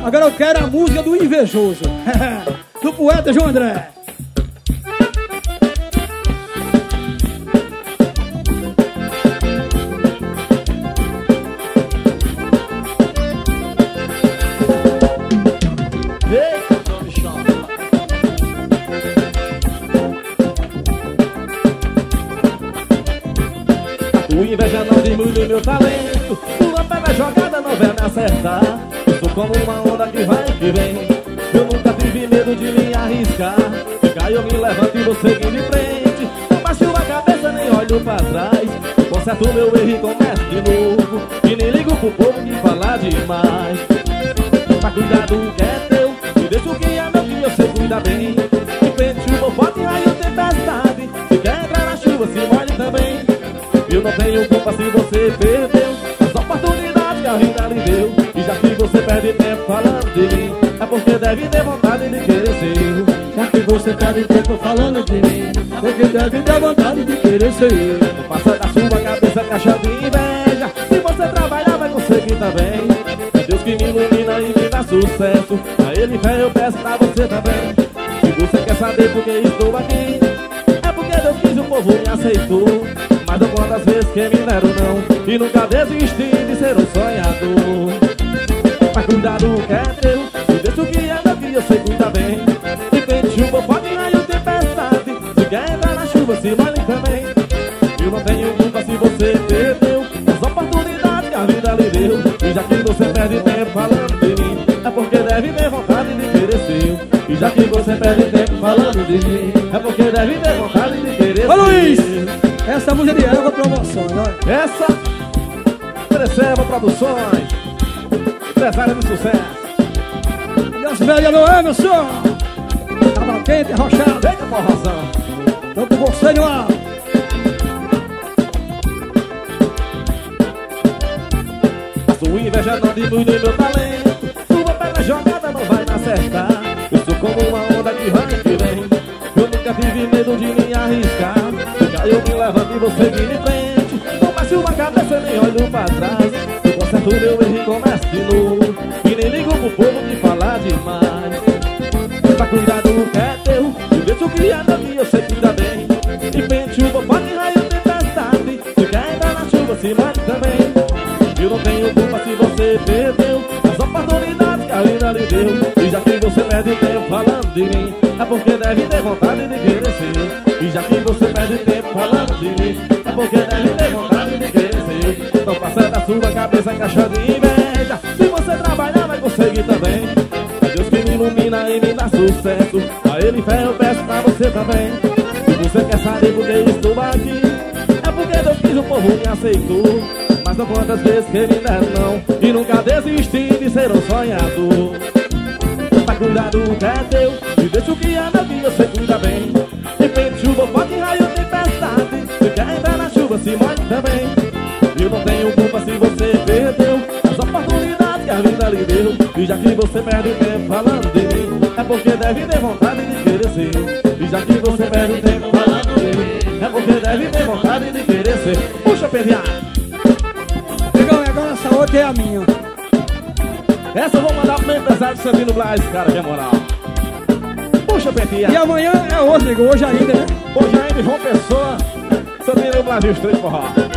Agora eu quero a música do invejoso. Do poeta João André. O inveja não diminui meu talento. Tua pega jogada não vai me acertar. Eu sou como uma onda que vai e que vem. Eu nunca tive medo de me arriscar. Se cai eu me levanto e vou seguindo em frente. Não baixo a cabeça nem olho pra trás. Conserto meu erro e começo de novo. E nem ligo pro povo que fala demais. Mas cuidado que é teu. E deixa o que é meu que eu sei cuidar bem. De frente chuva, forte, raio, tempestade. Se quer entrar na chuva, se molhe também. Eu não tenho culpa se você perdeu as oportunidades que a vida lhe deu. E já que você perde tempo falando de mim, é porque deve ter vontade de querer ser eu. Já que você perde tempo falando de mim, é porque deve ter vontade de querer ser eu. Não passa da sua cabeça caixa de inveja. Se você trabalhar vai conseguir também. É Deus que me ilumina e me dá sucesso. A ele fé eu peço pra você também. Se você quer saber por que estou aqui, é porque Deus quis, o povo me aceitou. Mas não quantas vezes que me deram não, e nunca desisti de ser um sonhador. Mas cuidado que é teu, e deixa o que é meu que eu sei cuidar bem. Se vem chuva, pode raio, tempestade. Se quer entrar na chuva, se molhe também. Eu não tenho culpa se você perdeu as oportunidades que a vida lhe deu. E já que você perde tempo falando de mim, é porque deve ter vontade de querer ser eu. E já que você perde tempo falando de mim, é porque deve ter vontade de querer ser eu. Ô Luiz! Essa música de Eva Promoções, olha. Essa, Preserva Produções, empresária de sucesso. Deus velho, meu Emerson. Tava quente, arrochado. Vem com a porrozão. Tô com você no ar. A sua inveja não diminui meu talento. Sua perna jogada não vai me acertar. Eu sou como uma onda que vai e que vem. Eu nunca tive medo de me arriscar. Eu me levanto e vou seguir em frente. Não baixo a cabeça nem olho pra trás. Eu conserto meu erro e começo de novo. E nem ligo pro povo que fala demais. Mas cuidado que é teu, e deixa o que é meu que eu sei cuidar bem. E vem chuva, pode raio, tempestade. Se quer entrar na chuva, se molhe também. Eu não tenho culpa se você perdeu as oportunidades que a vida lhe deu. E já que você perde tempo falando de mim, é porque deve ter vontade de querer ser. E já que você perde tempo falando de mim, é porque deve ter vontade de querer ser. Não passa da sua cabeça caixa de inveja. Se você trabalhar vai conseguir também. É Deus que me ilumina e me dá sucesso. A ele fé eu peço pra você também. Se você quer saber por que estou aqui, é porque Deus quis, o povo me aceitou. Mas não quantas vezes que me deram não, e nunca desisti de ser um sonhador. Mas cuidado que é teu, e deixa o que é meu que eu sei cuidar bem. Chuva, pode raio, tempestade. Se quer entrar na chuva, se molhe também. Eu não tenho culpa se você perdeu as oportunidades que a vida lhe deu. E já que você perde tempo falando de mim, é porque deve ter vontade de querer ser. E já que você perde tempo falando de mim, é porque deve ter vontade de querer ser. Puxa, PVA. Agora essa outra é a minha. Essa eu vou mandar pro meu empresário de Santino Blas, cara, que é moral. Puxa, PVA. E amanhã é hoje, hoje ainda, né? Hoje ainda João Pessoa, Santino Brasil, os três forró.